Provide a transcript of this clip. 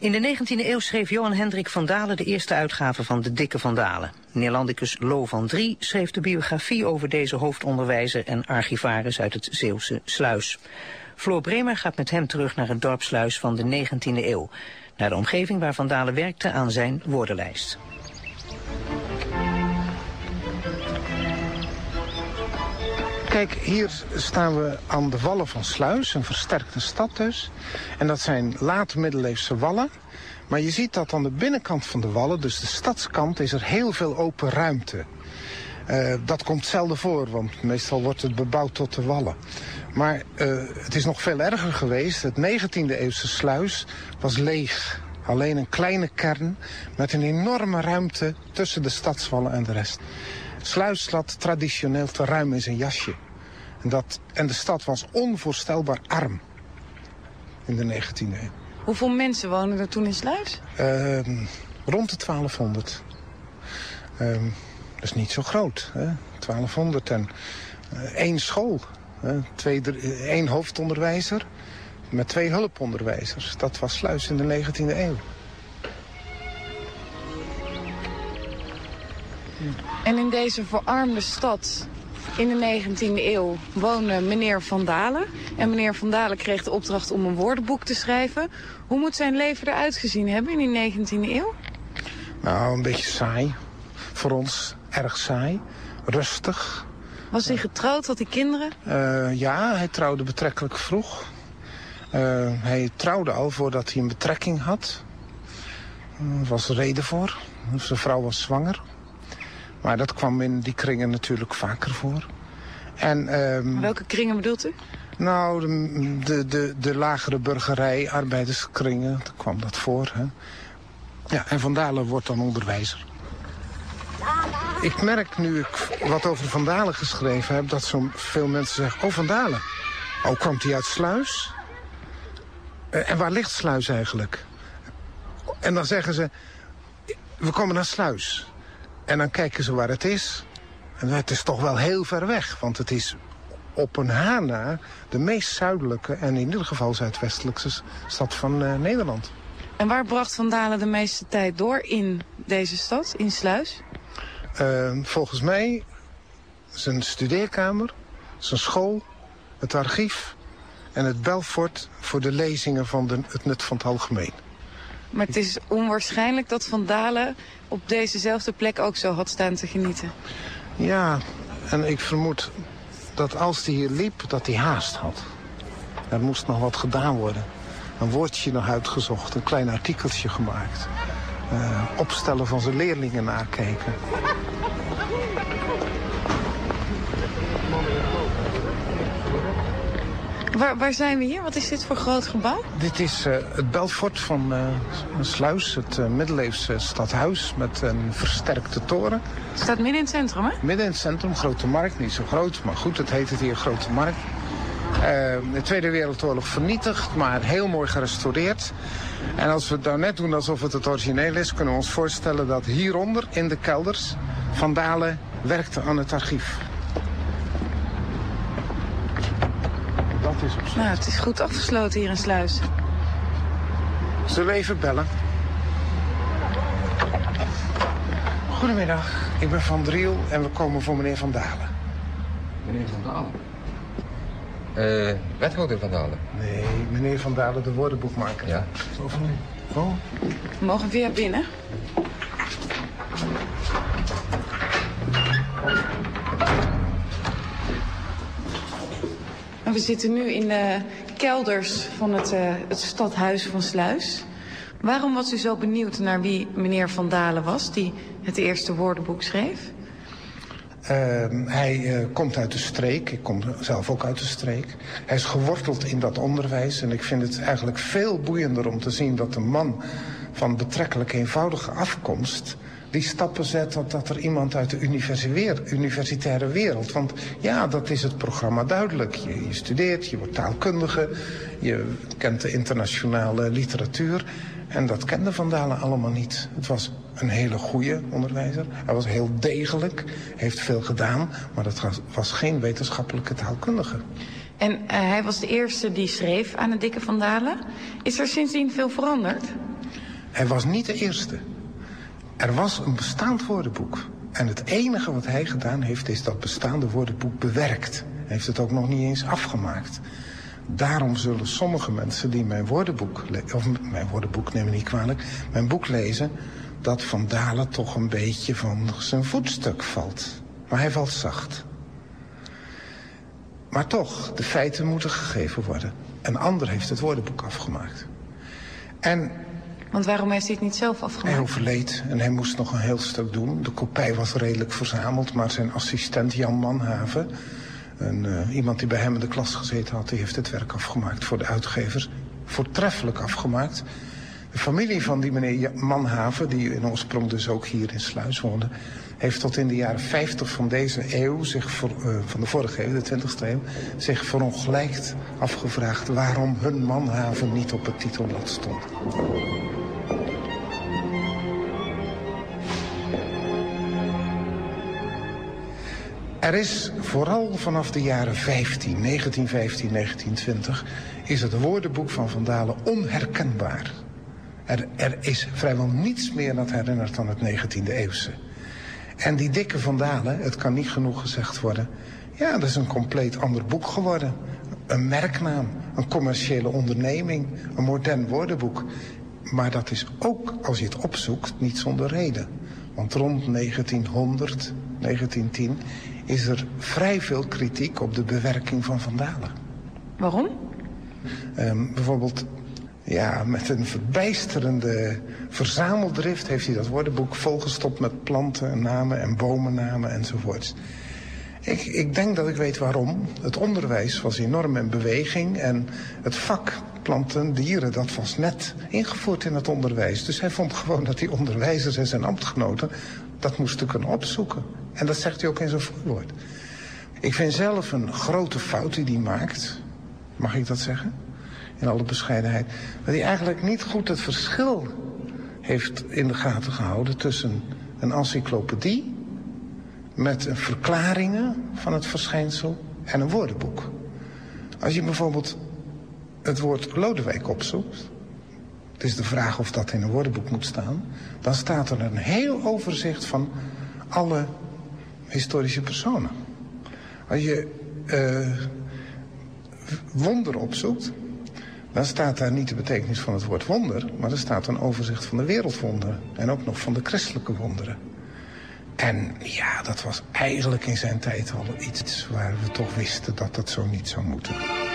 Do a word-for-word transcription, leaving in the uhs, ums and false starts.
In de negentiende eeuw schreef Johan Hendrik van Dale de eerste uitgave van De Dikke van Dale. Neerlandicus Lo van Drie schreef de biografie over deze hoofdonderwijzer en archivaris uit het Zeeuwse Sluis. Floor Bremer gaat met hem terug naar het dorp Sluis van de negentiende eeuw. Naar de omgeving waar Van Dale werkte aan zijn woordenlijst. Kijk, hier staan we aan de wallen van Sluis, een versterkte stad dus. En dat zijn late middeleeuwse wallen. Maar je ziet dat aan de binnenkant van de wallen, dus de stadskant, is er heel veel open ruimte. Uh, dat komt zelden voor, want meestal wordt het bebouwd tot de wallen. Maar uh, het is nog veel erger geweest. Het negentiende eeuwse Sluis was leeg. Alleen een kleine kern met een enorme ruimte tussen de stadswallen en de rest. Sluis zat traditioneel te ruim in zijn jasje. En, dat, en de stad was onvoorstelbaar arm in de negentiende eeuw. Hoeveel mensen woonden er toen in Sluis? Uh, rond de twaalfhonderd. Uh, dat is niet zo groot, hè? twaalfhonderd en uh, één school. Hè? Twee, drie, één hoofdonderwijzer met twee hulponderwijzers. Dat was Sluis in de negentiende eeuw. En in deze verarmde stad in de negentiende eeuw woonde meneer Van Dale. En meneer Van Dale kreeg de opdracht om een woordenboek te schrijven. Hoe moet zijn leven eruit gezien hebben in die negentiende eeuw? Nou, een beetje saai. Voor ons erg saai. Rustig. Was hij getrouwd? Had hij kinderen? Uh, ja, hij trouwde betrekkelijk vroeg. Uh, hij trouwde al voordat hij een betrekking had. Er uh, was reden voor. Zijn vrouw was zwanger. Maar dat kwam in die kringen natuurlijk vaker voor. En, um, welke kringen bedoelt u? Nou, de, de, de, de lagere burgerij, arbeiderskringen, daar kwam dat voor. Hè. Ja, en Van Dale wordt dan onderwijzer. Ik merk nu ik wat over Van Dale geschreven heb, dat zo veel mensen zeggen, oh Van Dale, oh komt hij uit Sluis? Uh, en waar ligt Sluis eigenlijk? En dan zeggen ze, we komen naar Sluis. En dan kijken ze waar het is. En het is toch wel heel ver weg. Want het is op een haar na de meest zuidelijke en in ieder geval zuidwestelijkste stad van uh, Nederland. En waar bracht Van Dale de meeste tijd door in deze stad, in Sluis? Uh, volgens mij zijn studeerkamer, zijn school, het archief en het Belfort voor de lezingen van de, het nut van het algemeen. Maar het is onwaarschijnlijk dat Van Dale op dezezelfde plek ook zo had staan te genieten. Ja, en ik vermoed dat als hij hier liep, dat hij haast had. Er moest nog wat gedaan worden. Een woordje nog uitgezocht, een klein artikeltje gemaakt. Uh, opstellen van zijn leerlingen nakijken. Waar, waar zijn we hier? Wat is dit voor groot gebouw? Dit is uh, het Belfort van uh, Sluis, het uh, middeleeuwse stadhuis met een versterkte toren. Het staat midden in het centrum, hè? Midden in het centrum, Grote Markt, niet zo groot, maar goed, het heet het hier Grote Markt. Uh, de Tweede Wereldoorlog vernietigd, maar heel mooi gerestaureerd. En als we het nou net doen alsof het het origineel is, kunnen we ons voorstellen dat hieronder in de kelders Van Dale werkte aan het archief. Dat is op nou, het is goed afgesloten hier in Sluis. Zullen we even bellen? Goedemiddag, ik ben Van Driel en we komen voor meneer Van Dale. Meneer Van Dale? Uh, wethouder Van Dale? Nee, meneer Van Dale, de woordenboekmaker. Ja. Zo van u. Oh. We mogen weer binnen. We zitten nu in de kelders van het, uh, het stadhuis van Sluis. Waarom was u zo benieuwd naar wie meneer Van Dale was, die het eerste woordenboek schreef? Uh, hij uh, komt uit de streek, ik kom zelf ook uit de streek. Hij is geworteld in dat onderwijs en ik vind het eigenlijk veel boeiender om te zien dat een man van betrekkelijk eenvoudige afkomst die stappen zet totdat er iemand uit de universitaire wereld. Want ja, dat is het programma duidelijk. Je, je studeert, je wordt taalkundige, je kent de internationale literatuur. En dat kende Van Dale allemaal niet. Het was een hele goede onderwijzer. Hij was heel degelijk, heeft veel gedaan, maar dat was geen wetenschappelijke taalkundige. En uh, hij was de eerste die schreef aan de dikke Van Dale. Is er sindsdien veel veranderd? Hij was niet de eerste. Er was een bestaand woordenboek. En het enige wat hij gedaan heeft, is dat bestaande woordenboek bewerkt. Hij heeft het ook nog niet eens afgemaakt. Daarom zullen sommige mensen die mijn woordenboek, of mijn woordenboek, neem me niet kwalijk, mijn boek lezen, dat Van Dale toch een beetje van zijn voetstuk valt. Maar hij valt zacht. Maar toch, de feiten moeten gegeven worden. Een ander heeft het woordenboek afgemaakt. En Want waarom heeft hij het niet zelf afgemaakt? hij overleed en hij moest nog een heel stuk doen. De kopij was redelijk verzameld, maar zijn assistent Jan Manhaven, een, uh, iemand die bij hem in de klas gezeten had, die heeft het werk afgemaakt voor de uitgevers. Voortreffelijk afgemaakt. De familie van die meneer Manhaven, die in oorsprong dus ook hier in Sluis woonde, heeft tot in de jaren vijftig van deze eeuw, zich voor, uh, van de vorige eeuw, de twintigste eeuw, zich verongelijkt afgevraagd waarom hun Manhaven niet op het titelblad stond. Er is vooral vanaf de jaren vijftien, negentien vijftien, negentien twintig, is het woordenboek van Van Dale onherkenbaar. Er, er is vrijwel niets meer dat herinnert aan het negentiende eeuwse. En die dikke Van Dale, het kan niet genoeg gezegd worden, ja, dat is een compleet ander boek geworden. Een merknaam, een commerciële onderneming, een modern woordenboek. Maar dat is ook, als je het opzoekt, niet zonder reden. Want rond negentienhonderd, negentientien is er vrij veel kritiek op de bewerking van Van Dale. Waarom? Um, bijvoorbeeld, ja, met een verbijsterende verzameldrift heeft hij dat woordenboek volgestopt met planten, namen en bomennamen enzovoorts. Ik, ik denk dat ik weet waarom. Het onderwijs was enorm in beweging en het vak planten, dieren, dat was net ingevoerd in het onderwijs. Dus hij vond gewoon dat die onderwijzers en zijn ambtgenoten dat moesten kunnen opzoeken. En dat zegt hij ook in zijn voorwoord. Ik vind zelf een grote fout die hij maakt, mag ik dat zeggen, in alle bescheidenheid, dat hij eigenlijk niet goed het verschil heeft in de gaten gehouden tussen een encyclopedie met verklaringen van het verschijnsel en een woordenboek. Als je bijvoorbeeld het woord Lodewijk opzoekt, het is de vraag of dat in een woordenboek moet staan, dan staat er een heel overzicht van alle historische personen. Als je uh, wonder opzoekt, dan staat daar niet de betekenis van het woord wonder, maar er staat een overzicht van de wereldwonderen en ook nog van de christelijke wonderen. En ja, dat was eigenlijk in zijn tijd al iets waar we toch wisten dat dat zo niet zou moeten.